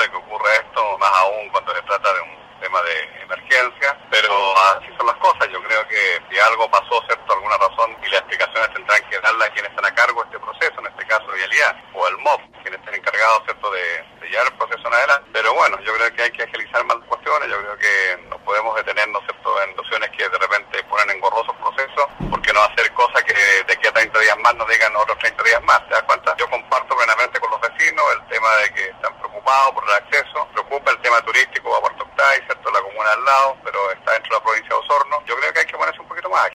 lamentable que ocurra esto, más aún cuando se trata de un tema de emergencia, pero así son las cosas. Yo creo que si algo pasó, ¿cierto?, alguna razón, y las explicaciones tendrán que darlas quienes están a cargo de este proceso, en este caso Vialidad, o el MOP, quienes estén encargados, ¿cierto?, de llevar el proceso en adelante. Pero bueno, yo creo que hay que agilizar más cuestiones, yo creo que no podemos detenernos, ¿cierto?, en situaciones que de repente ponen engorrosos procesos, porque no hacer cosas que de aquí a 30 días más nos digan otros 30 días más, ¿te das cuenta? Yo comparto plenamente con los vecinos el tema de que están preocupados por el acceso, preocupa el tema turístico a Puerto Octay, ¿cierto?, la comuna al lado,